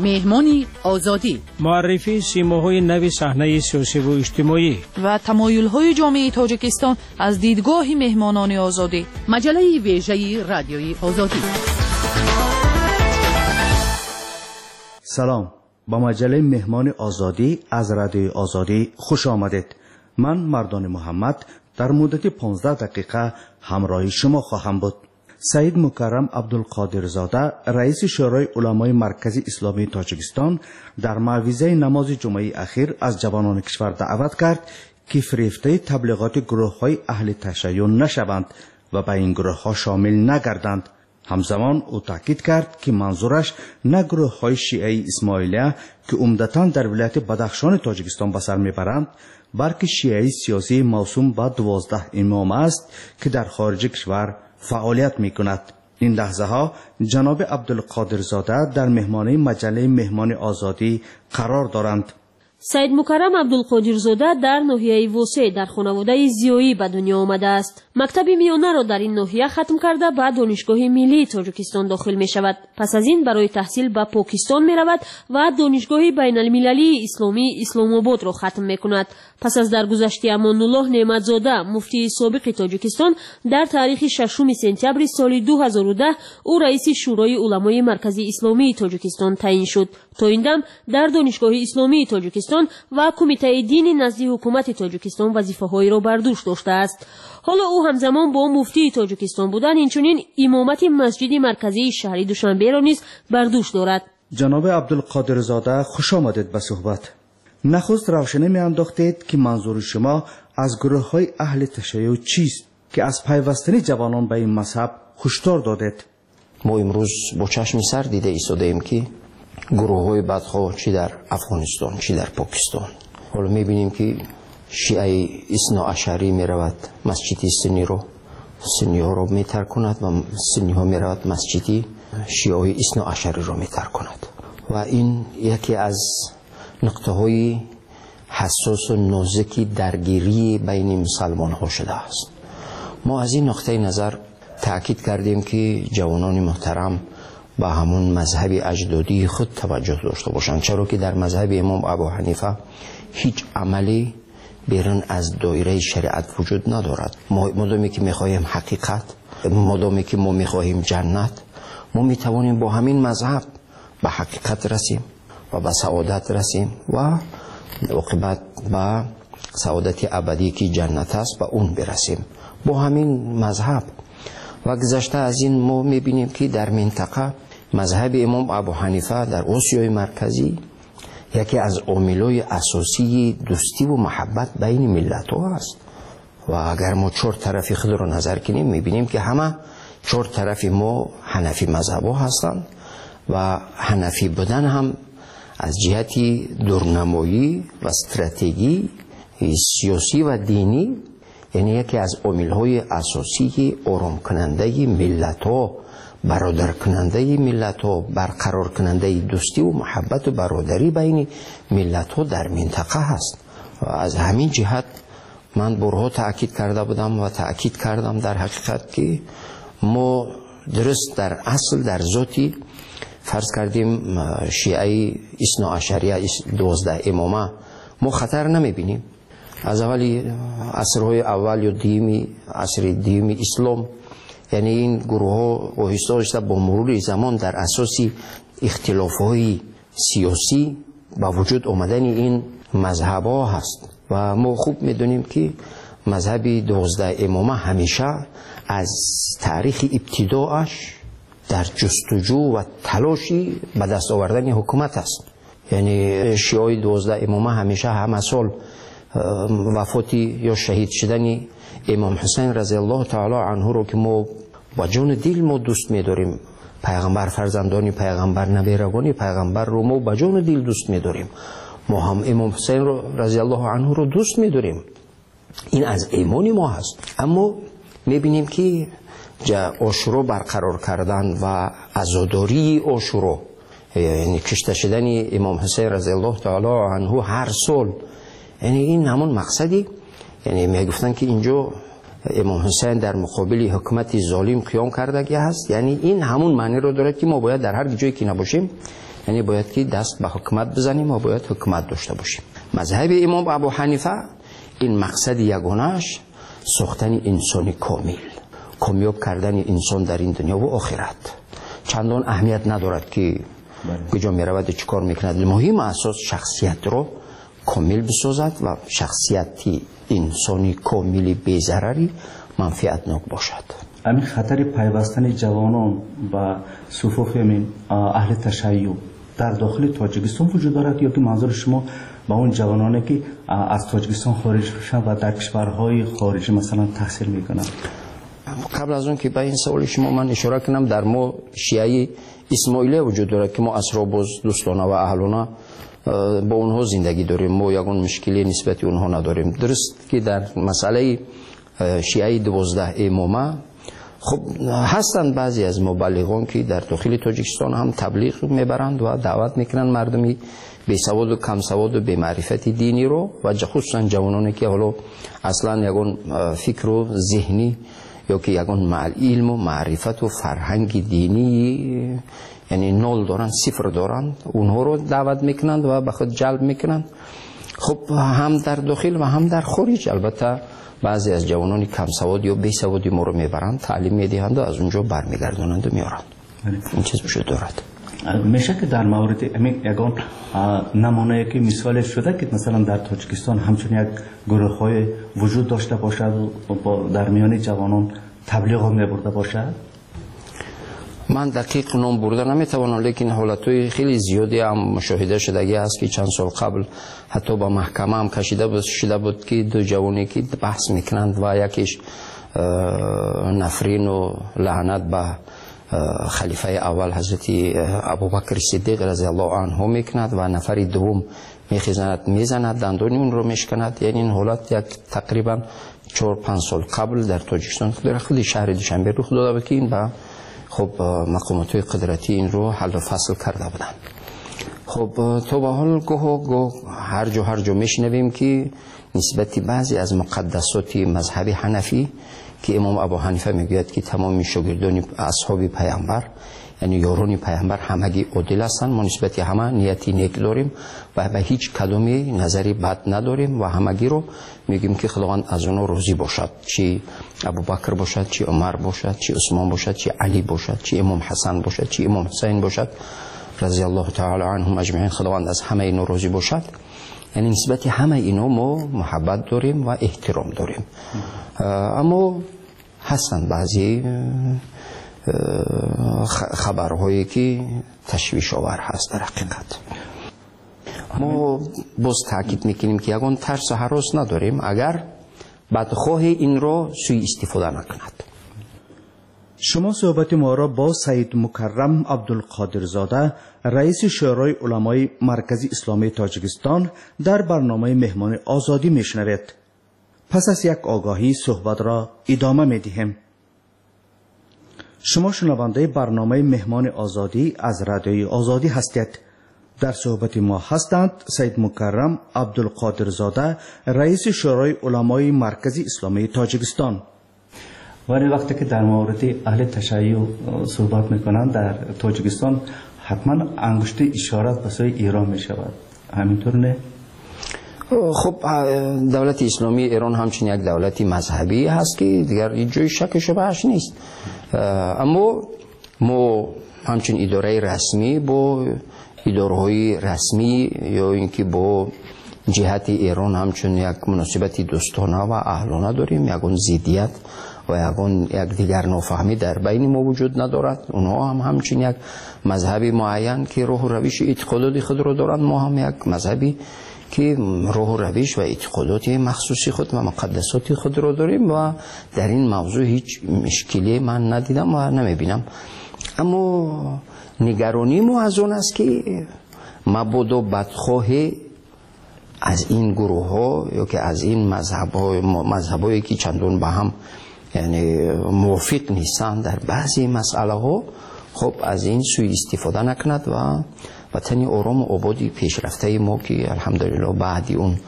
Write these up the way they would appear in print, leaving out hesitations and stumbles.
مهمان آزادی، معرفی سیماهای نو صحنه سیاسی و اجتماعی و تمایل‌های جامعه تاجیکستان از دیدگاه مهمانان آزادی. مجله ویژه رادیوی آزادی. سلام، با مجله مهمان آزادی از رادیوی آزادی خوش آمدید. من مردان محمد در مدت 15 دقیقه همراه شما خواهم بود. سید مکرم عبدالقادرزاده رئیس شورای علمای مرکزی اسلامی تاجیکستان در موعظه نماز جمعه اخیر از جوانان کشور دعوت کرد که فریفته تبلیغات گروه‌های اهل تشیع نشوند و به این گروه‌ها شامل نگردند. همزمان او تاکید کرد که منظورش نه گروه‌های شیعه اسماعیلیه که عمدتاً در ولایت بدخشان تاجیکستان به سر میبرند، بلکه شیعه سیاسی موسوم به 12 امام است که در خارج کشور فعالیت میکند. این لحظه ها جناب عبدالقادرزاده در مهمانی مجله مهمان آزادی قرار دارند. سید مکرم عبدالقادرزاده در ناحیه وسع در خانواده زیایی به دنیا آمده است. مکتب میانه را در این ناحیه ختم کرده به دانشگاه ملی تاجیکستان داخل می شود. پس از این برای تحصیل به پاکستان می رود و دانشگاه بین المللی اسلامی اسلام آباد را ختم می کند. پس از درگذشت امان الله نعمتزاده مفتی سابق تاجیکستان در تاریخ 6 سپتامبر سال 2010 او رئیس شورای علمای مرکزی اسلامی تاجیکستان تعیین شد. تا این دم در دانشگاه اسلامی تاجیکستان و کمیته دین نزد حکومت تاجیکستان وظیفه‌هایی را بر دوش داشته است. حالا او همزمان با مفتی تاجیکستان بودن اینچنین امامت مسجد مرکزی شهر دوشنبه را نیز بر دوش دارد. جناب عبدالقادرزاده خوش آمدید به صحبت. نخست روشنی می‌انداختید که منظور شما از گروه‌های اهل تشیع چیست که از پیوستن جوانان به این مذهب هشدار دادید؟ ما امروز با چشم سر دیده ایستادیم که گروه‌های بدخواه چی در افغانستان چی در پاکستان، حالا می‌بینیم که شیعه اثنا عشری می‌رود مسجد سنی ها را می‌ترک کند و سنی ها می‌رود مسجد شیعه اثنا عشری را می‌ترک کند و این یکی از نقطه های حساس و نازکی درگیری بین مسلمان ها شده است. ما از این نقطه نظر تأکید کردیم که جوانان محترم به همون مذهب اجدادی خود توجه داشته باشند، چرا که در مذهب امام ابو حنیفه هیچ عملی بیرون از دایره شریعت وجود ندارد. مادامی که میخواهیم حقیقت، مادامی که ما میخواهیم جنت، ما میتوانیم با همین مذهب به حقیقت رسیم و به سعادت رسیم و عاقبت به سعادت ابدی که جنت است به اون برسیم با همین مذهب. و گذشته از این ما میبینیم که در منطقه مذهب امام ابو حنیفه در آسیای مرکزی یکی از عاملای اساسی دوستی و محبت بین ملت ها است و اگر ما 4 طرفی خود را نظر کنیم میبینیم که همه 4 طرف ما حنفی مذهب ها هستند و حنفی بودن هم از جهتی دورنمایی و استراتژی سیاسی و دینی یعنی یکی از عامل‌های اساسی آرام کننده ملت‌ها، برادر کننده ملت‌ها، برقرار کننده دوستی و محبت و برادری بین ملت‌ها در منطقه هست. و از همین جهت من بارها تأکید کرده بودم و تأکید کردم در حقیقت که ما درست در اصل در ذاتی فرض کردیم شیعه اثنا عشریه 12 امامه ما خطر نمیبینیم. از اولی عصرهای اول یا عصر دیمی اسلام یعنی این گروه ها آهسته با مرور زمان در اساس اختلافهای سیاسی با وجود آمدن این مذهب ها هست و ما خوب میدونیم که مذهب 12 امامه همیشه از تاریخ ابتداعش در جستجو و تلاشی به دست آوردن حکومت است. یعنی شیعه 12 امامه همیشه همه سال وفاتی یا شهید شدن امام حسین رضی الله تعالی عنه رو که ما با جان دل ما دوست می‌داریم، پیغمبر فرزندانی پیغمبر نبیروانی پیغمبر رو ما با جان دل دوست می‌داریم، ما هم امام حسین رو رضی الله عنه رو دوست می‌داریم، این از ایمان ما هست. اما می‌بینیم که عاشورا برقرار کردن و عزاداری عاشورا یعنی کشته شدن امام حسین رضی الله تعالی عنه هر سال، یعنی این همون مقصدی، یعنی میگفتن که اینجا امام حسین در مقابل حکومت ظالم قیام کردگی هست. یعنی این همون معنی رو دارد که ما باید در هر جایی که نباشیم، یعنی باید که دست به حکومت بزنیم و باید حکومت داشته باشیم. مذهب امام ابو حنیفه این مقصد یگانه‌اش ساختن انسان کامل، کامیاب کردن انسان در این دنیا و آخرت. چندان اهمیت ندارد که کجا میرود و چی کار میکند، مهم اساس شخصیت رو کامل بسازد و شخصیتی انسانی کاملی بی‌ضرری منفعتناک باشد. همین خطر پیوستن جوانان و صفوف اهل تشیع در داخل تاجیکستان وجود دارد، یا که منظور شما با اون جوانانی که از تاجیکستان خارج شدن و در کشورهای خارجی مثلا تحصیل میکنند؟ قبل از اون که به این سوال شما من اشاره کنم، در ما شیعه اسماعیلیه وجود دارد که ما اسراباز دوستانه و اهلانه با اونها زندگی داریم، ما یگان مشکلی نسبت اونها نداریم. درست که در مسئله شیعه 12 امامه خب هستند بعضی از مبلغان که در داخل تاجیکستان هم تبلیغ میبرند و دعوت میکنند مردمی بی سواد و کم سواد و بی معرفت دینی رو، و خصوصا جوانانی که حالا اصلا یگان فکر و ذهنی یا که یگان علم و معرفت و فرهنگ دینی یعنی نول دارن، صفر دارن، اونها رو دعوت میکنند و به خود جلب میکنند. خب هم در داخل و هم در خارج البته بعضی از جوانانی کم سواد یا بی سوادی ما رو میبرند، تعلیم میدهند و از اونجا برمیگردونند و میارند. این چیز وجود دارد. میشه که در مورد یگان نمونه که مثال شده که مثلا در تاجیکستان همچون یک گروه های وجود داشته باشد و در میان جوانان تبلیغ هم میبرده باشد؟ من دقیق نام برده نمیتوانم، لیکن حالتهای خیلی زیادی هم مشاهده شدگی هست که چند سال قبل حتی با محکمه هم کشیده شده بود که دو جوانی که بحث میکنند و یکیش نفرین و لعنت به خلیفه اول حضرت ابوبکر صدیق رضی الله عنه میکند و نفری دوم میخیزند میزند، دندانی اون رو میشکند. یعنی این حالت یک تقریبا 4-5 سال قبل در تاجیکستان در خود شهر دوشنبه رخ داده بود که این با خب مقامات قدرتی این رو حل و فصل کرده بودند. خب تو به حال گوه هر جا میشنویم که نسبت بعضی از مقدسات مذهب حنفی که امام ابو حنیفه میگوید که تمام شاگردان اصحاب پیامبر یعنی یاران پیامبر همگی عادل هستند، ما نسبت همه نیتی نیک داریم و به هیچ کدومی نظری بد نداریم و همگی رو میگیم که خداوند از اونها راضی باشد، چی ابوبکر باشد، چی عمر باشد، چی عثمان باشد، چی علی باشد، چی امام حسن باشد، چی امام حسین باشد رضی الله تعالی عنهم اجمعین، خداوند از همه اینا راضی باشد. یعنی نسبت همه اینا ما محبت داریم و احترام داریم. اما هستند بعضی خبرهایی که تشویش آور هست. در حقیقت ما باز تاکید میکنیم که یگان ترس و هراس نداریم اگر بدخواه این را سوء استفاده نکند. شما صحبت ما را با سید مکرم عبدالقادرزاده رئیس شورای علمای مرکزی اسلامی تاجیکستان در برنامه مهمان آزادی میشنوید. پس از یک آگاهی صحبت را ادامه میدهیم. شما شنونده برنامه مهمان آزادی از رادیوی آزادی هستید. در صحبت ما هستند سید مکرم عبدالقادرزاده رئیس شورای علمای مرکزی اسلامی تاجیکستان. ولی وقتی که در مورد اهل تشیع صحبت میکنند در تاجیکستان حتما انگشت اشارت به سوی ایران میشود، همینطور نه؟ خب دولت اسلامی ایران همچنین یک دولتی مذهبی هست که دیگر جای شک و شبهش نیست. اما ما همچنین اداره رسمی با اداره‌های رسمی یا اینکه با جهت ایران همچنین یک مناسبت دوستانه و اهلانه داریم. یگان ضدیت و یک دیگر نافهمی در بین ما وجود ندارد. اونها هم همچنین یک مذهبی معین که راه و روش اعتقادات خود را دارند، ما هم یک مذهبی که راه و روش و اعتقادات مخصوصی خود و مقدسات خود را داریم و در این موضوع هیچ مشکلی من ندیدم و نمیبینم. اما نگرانی ما از اون است که مبادا بدخواه از این گروه ها یا که از این مذهبایی که چندان با هم یعنی موافق نیستند در بعضی مسئله ها، خب از این سوء استفاده نکند و وطن آرام و آبادی پیشرفته ما که الحمدلله بعد اون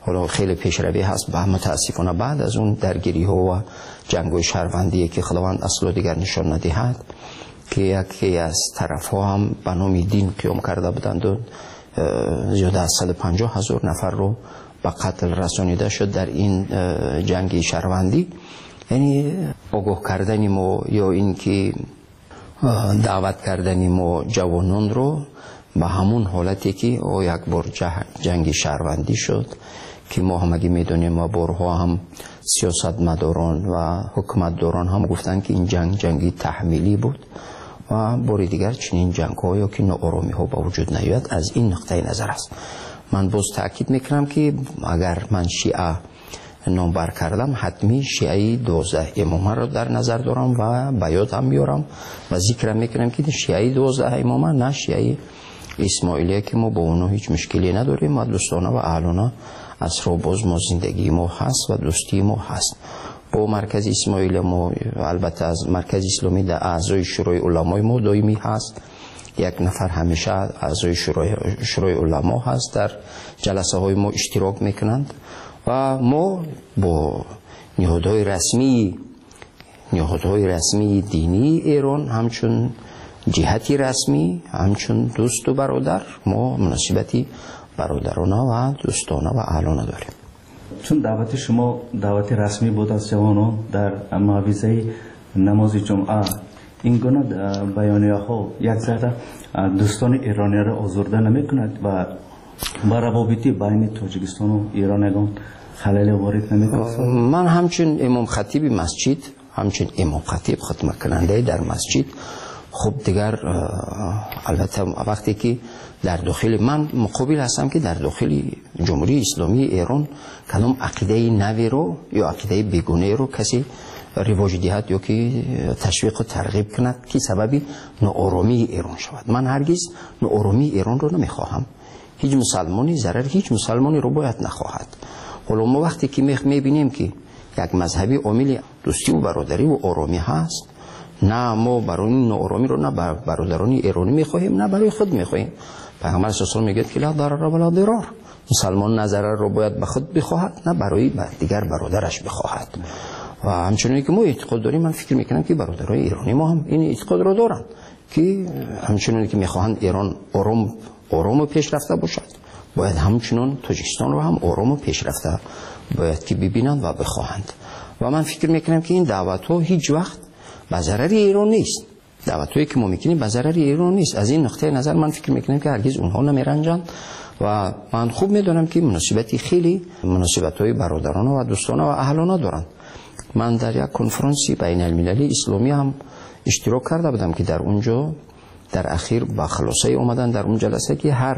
حالا خیلی پیشروی هست و متاسفانه بعد از اون درگیری ها و جنگ جهروندی که خداوند اصل دیگر نشان ندهد که یکی از طرف ها هم به نام دین قیام کرده بودند و زیاده از 150,000 نفر رو به قتل رسانیده شد در این جنگ شهروندی. یعنی آگاه کردن ما یا این که دعوت کردن ما جوانان رو به همون حالتی که یک بار جنگ شهروندی شد که ما همگی میدونیم ما بارها هم سیاستمداران و حکومتداران هم گفتن که این جنگی تحمیلی بود و بار دیگر چنین جنگ ها یا که ناآرامی ها با وجود نیاید. از این نقطه نظر است من باز تاکید میکنم که اگر من شیعه نامبر کردم حتمی شیعه 12 امامه را در نظر دارم و بیاد هم میارم و ذکر میکنم که شیعه 12 امامه نه شیعه اسماعیلیه که ما با اونا هیچ مشکلی نداریم و دوستانه و اهلانه اصرا باز ما زندگی ما هست و دوستی ما هست. با مرکز اسماعیل ما البته از مرکز اسلامی در اعضای شورای علمای ما دائمی هست. یک نفر همیشه اعضای شورای علما هست در جلسه های ما اشتراک میکنند و ما با نهادهای رسمی دینی ایران همچون جهتی رسمی همچون دوست و برادر ما مناسبتی برادرانه و دوستانه و اهلانه داریم. چون دعوت شما دعوت رسمی بود از جوانان در معوضه نماز جمعه این گونه بیانیه ها یک ذره دوستان ایرانی را آزرده نمی کند و با روابط بین تاجیکستان و ایرانیان خلل وارد نمی کند؟ من همچون امام خطیب مسجد همچون امام خطیب خطبه کننده در مسجد خب دیگر البته وقتی که در داخل من مقابل هستم که در داخل جمهوری اسلامی ایران کدام عقیده نوی رو یا عقیده بیگونه رو کسی رواج دهد یا که تشویق و ترغیب کند که سببی ناآرامی ایران شود. من هرگز ناآرامی ایران رو نمیخواهم. هیچ مسلمانی ضرر هیچ مسلمانی رو باید نخواهد. حالا ما وقتی که میبینیم که یک مذهبی عامل دوستی و برادری و آرامی هست، نه ما برای این ناآرامی رو نه برادران ایرانی میخواهیم نه برای خود میخواهیم. پیغمبر صلی الله علیه و آله میگه که لا ضرر ولا ضرار. مسلمان نه ضرر رو باید به خود بخواهد نه برای دیگر برادرش بخواهد. و همچنین که ما اعتقاد داریم، من فکر میکنم که برادرای ایرانی ما هم این اعتقاد رو دارن که همچنین که میخواهند ایران آرام و پیشرفته باشد، باید همچنین تاجیکستان رو هم آرام و پیشرفته باید که ببینند و بخواهند. و من فکر میکنم که این دعوت ها هیچ وقت به ضرر ایران نیست. دعوت هایی که ما میکنیم به ضرر ایران نیست. از این نقطه نظر من فکر میکنم که هرگز اونها نمیرنجند و من خوب میدونم که مناسبتی خیلی مناسبت های برادرانه و دوستانه و اهلانه دارند. من در یک کنفرانسی بین المللی اسلامی هم اشتراک کرده بودم که در اونجا در اخیر با خلاصه اومدن در اون جلسه که هر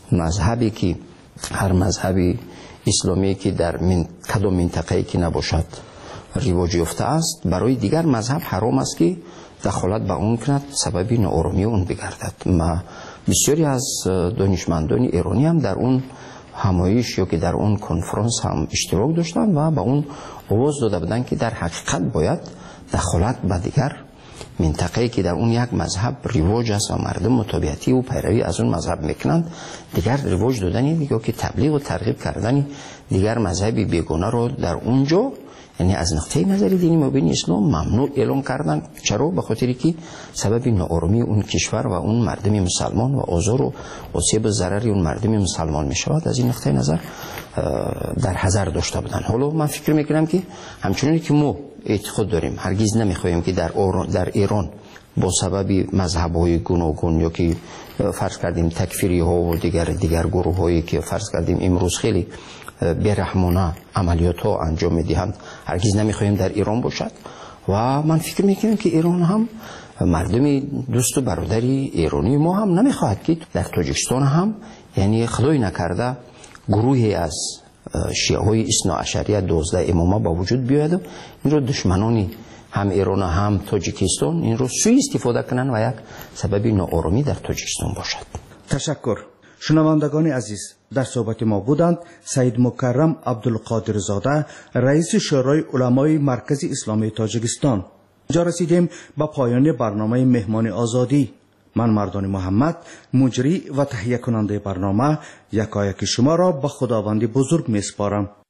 مذهبی اسلامی که در کدام منطقه‌ای که نباشد رواج یافته است، برای دیگر مذهب حرام است که دخالت به اون کند، سببی ناآرامی اون بگردد. بسیاری از دانشمندان ایرانی هم در اون همایش یا که در اون کنفرانس هم اشتراک داشتن و با اون آواز داده بودن که در حقیقت باید دخالت به دیگر منطقه‌ای که در اون یک مذهب رواج است و مردم متابعتی و پیروی از اون مذهب میکنند، دیگر رواج دادنی یا که تبلیغ و ترغیب کردن دیگر مذهبی بیگانه رو در اونجا، یعنی از نقطه نظر دینی مبین اسلام ممنوع اعلام کردن. چرا؟ به خاطری که سبب ناآرامی اون کشور و اون مردم مسلمان و آزار و آسیب و ضرری اون مردم مسلمان می شود. از این نقطه نظر در حذر داشته بودن. حالا من فکر میکنم که همچنانی که ما اعتقاد داریم هرگز نمیخواهیم که در ایران با سبب مذهب‌های گوناگون یا که فرض کردیم تکفیری ها و دیگر گروه هایی که فرض کردیم امروز خیلی بیرحمانه عملیات ها انجام میدهند، هرگز نمیخواهیم در ایران باشد. و من فکر میکنم که ایران هم مردم دوست و برادری ایرانی ما هم نمیخواهد که در تاجیکستان هم، یعنی خدای نکرده، گروهی از شیعه های اثنا عشریه 12 امامه با وجود بیاید و این رو دشمنانی هم ایران هم تاجیکستان این رو سوء استفاده کنند و یک سبب ناآرامی در تاجیکستان باشد. تشکر. شنوندگان عزیز، در صحبت ما بودند سید مکرم عبدالقادر زاده، رئیس شورای علمای مرکز اسلامی تاجیکستان. اینجا رسیدیم به پایان برنامه مهمان آزادی. من مردان محمد مجری و تهیه کننده برنامه یکایک شما را به خداوند بزرگ می سپارم.